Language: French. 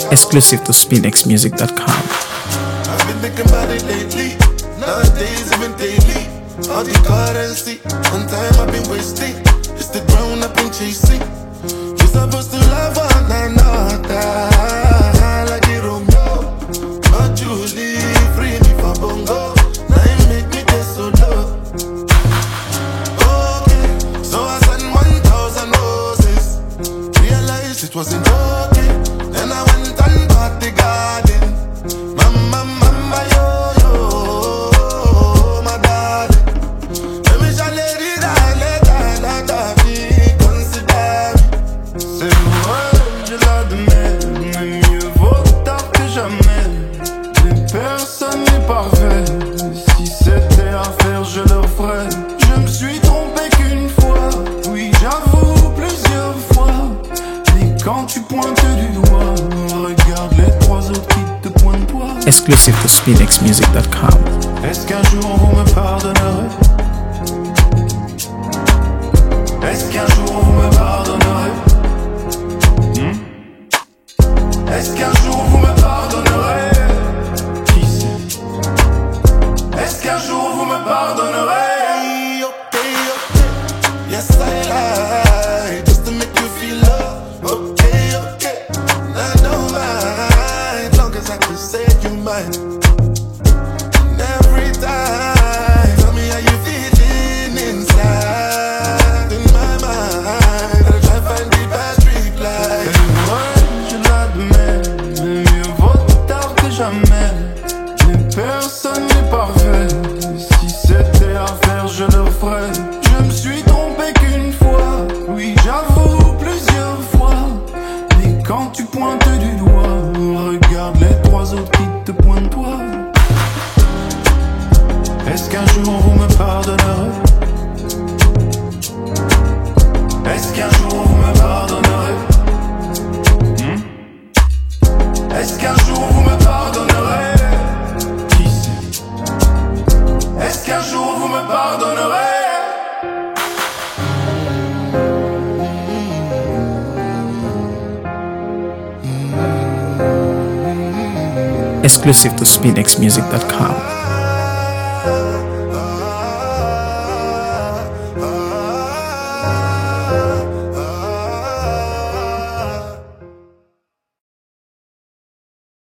Exclusive to SpinXmusic.com. I've been thinking about it lately, nowadays even daily. All the currency, one time I've been wasting. It's the ground I've been chasing. You're supposed to love one another, like a Romeo. But you leave, free me for bongo. Now you make me get so low. Okay, so I sent 1,000 roses. Realized it wasn't okay. Then I went and bought the garden. Mama, mama, yo, yo, my darling. Let me shall let it out, consider me. C'est moi, je l'admets, mais mieux vaut tard que jamais. Mais personne n'est parfait. Si c'était à faire, je le ferais. Je me suis trompé qu'une fois, oui, j'avoue plusieurs fois. Et quand tu pointes du doigt, regarde les trois autres qui te pointent toi. Exclusive to SpinXmusic.com. Est-ce qu'un jour vous me pardonnerez? Est-ce qu'un jour vous me pardonnerez? Est-ce qu'un jour vous me pardonnerez? Qui sait? Est-ce qu'un jour vous me pardonnerez? Okay, okay, yes I lie, just to make you feel love. Okay, okay, I don't mind, long as I can say you mine. And every time, tell me how you feeling inside. In my mind, I try to find the best reply. Et moi, je l'admets, mais mieux vaut tard que jamais. Mais personne n'est parfait. Si c'était à faire, je le ferais. Je me suis trompé qu'une fois, oui, j'avoue plusieurs fois. Mais quand tu pointes du doigt, regarde les trois autres qui te pointent toi. Est-ce qu'un jour vous me pardonnerez? Est-ce qu'un jour vous me pardonnerez? Est-ce qu'un jour vous me pardonnerez? Qui sait? Est-ce qu'un jour vous me pardonnerez? Exclusive to SpinXmusic.com.